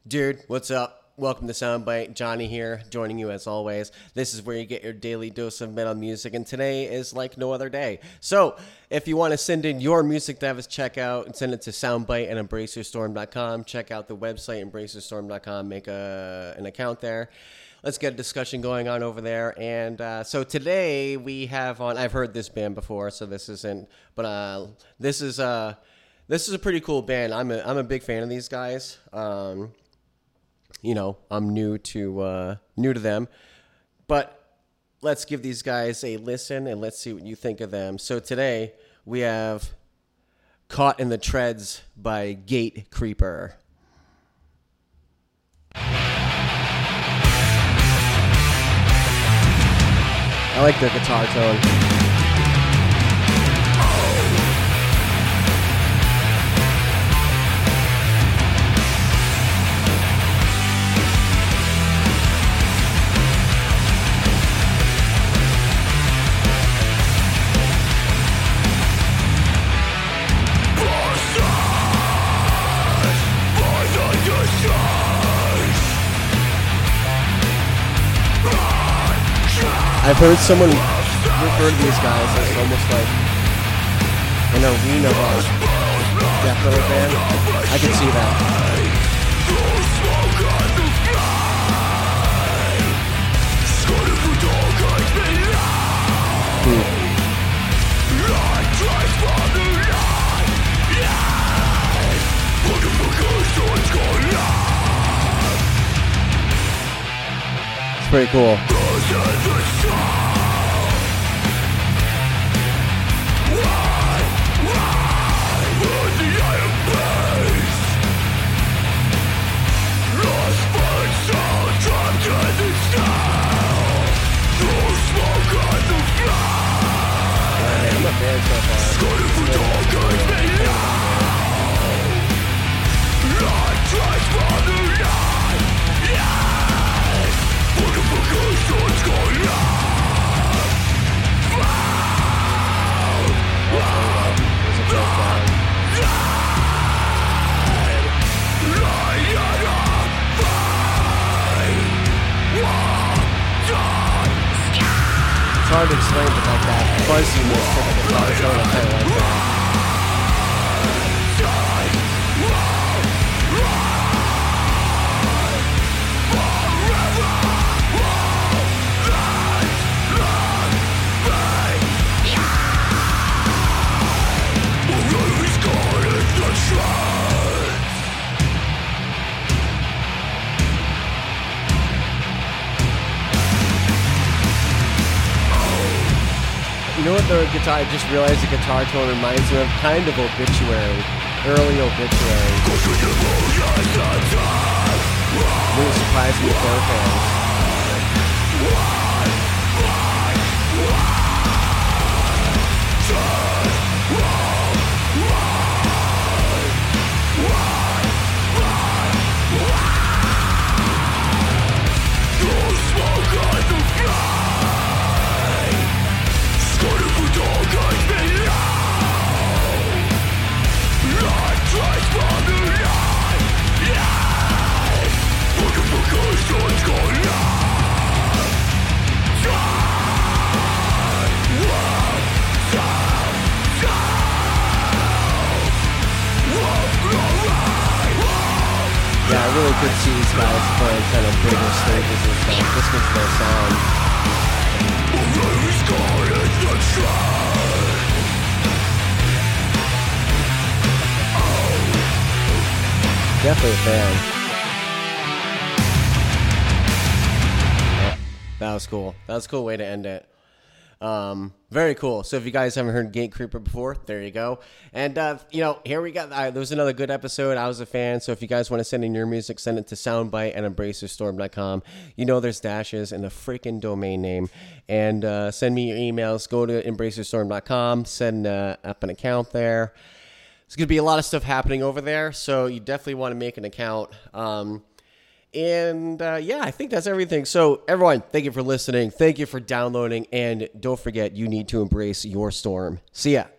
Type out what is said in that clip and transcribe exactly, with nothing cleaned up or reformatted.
Dude, what's up? Welcome to Soundbite. Johnny here, joining you as always. This is where you get your daily dose of metal music, and today is like no other day. So, if you want to send in your music to have us check out, and send it to soundbite at embrace your storm dot com. Check out the website, embrace your storm dot com. Make a, an account there. Let's get a discussion going on over there. And uh, so today we have on, I've heard this band before, so this isn't, but uh, this is uh, this is a pretty cool band. I'm a, I'm a big fan of these guys. Um... You know, I'm new to uh, new to them, but let's give these guys a listen and let's see what you think of them. So today we have "Caught in the Treads" by Gate Creeper. I like the guitar tone. I've heard someone refer to these guys as almost like an arena rock death metal band. I can see that. Hmm. It's pretty cool. It's hard to explain, but like that fuzziness to the guitar tone, I kind of like that. You know what the guitar, I just realized the guitar tone reminds me of kind of Obituary, early Obituary. Really surprised me with their fans. Yeah, I really could see these guys playing kind of bigger stages and stuff, just because of their sound. Definitely a fan. Yeah, that was cool. That was a cool way to end it. Um, very cool. So if you guys haven't heard Gate Creeper before, there you go. And, uh, you know, here we got, uh, there was another good episode. I was a fan. So if you guys want to send in your music, send it to soundbite at embrace your storm dot com. You know, there's dashes in the freaking domain name. And, uh, send me your emails. Go to embrace your storm dot com. Send, uh, up an account there. There's going to be a lot of stuff happening over there. So you definitely want to make an account. Um, And, uh, yeah, I think that's everything. So, everyone, thank you for listening. Thank you for downloading. And don't forget, you need to embrace your storm. See ya.